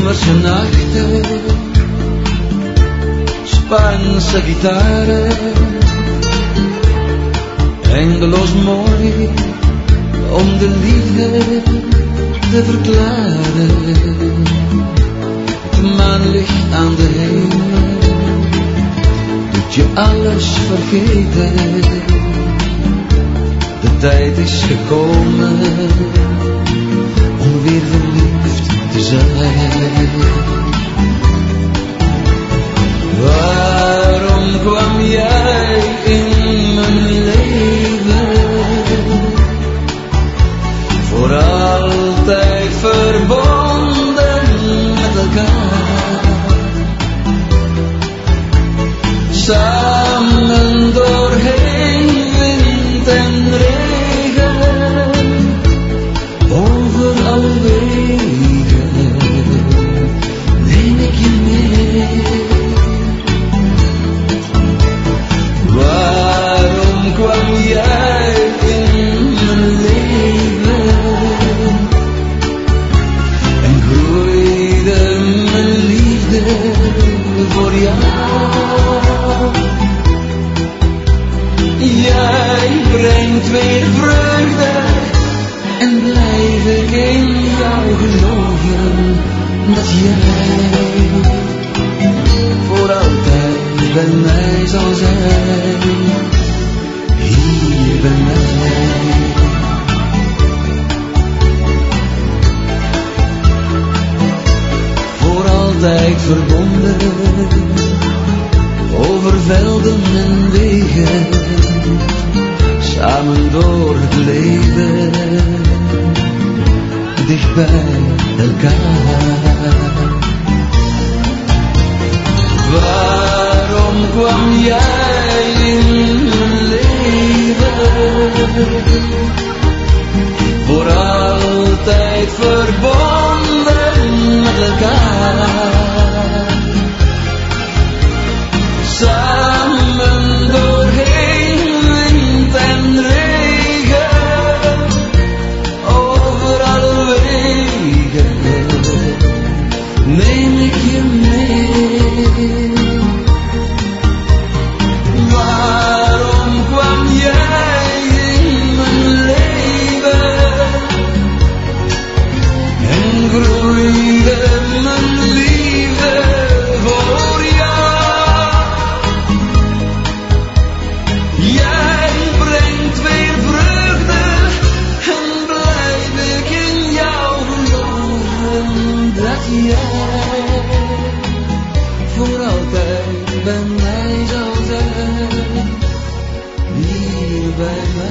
zomerse nachten, Spaanse gitaren, eindeloos mooi om de liefde te verklaren. Het maanlicht aan de hemel doet je alles vergeten. De tijd is gekomen om weer verliefd te zijn. Waarom kwam jij in mijn leven? Voor altijd verbonden met elkaar. Samen doorheen wind en regen, over alle wegen neem ik je mee. Waarom kwam jij in mijn leven en groeide mijn liefde voor jou? Jij brengt weer vreugde en blijf ik in jou geloven dat jij voor altijd bij mij zal zijn, hier bij mij. Voor altijd verbonden, over velden en wegen, samen door het leven, dicht bij elkaar. Waarom kwam jij in mijn leven? Voor altijd verbonden met elkaar. Samen doorheen wind en regen, over alle wegen neem ik je mee. Waarom kwam jij in mijn leven en groeide mijn liefde voor jou? Jij brengt weer vreugde en blijf ik in jou geloven dat jij voor altijd bij mij zal zijn, hier bij mij.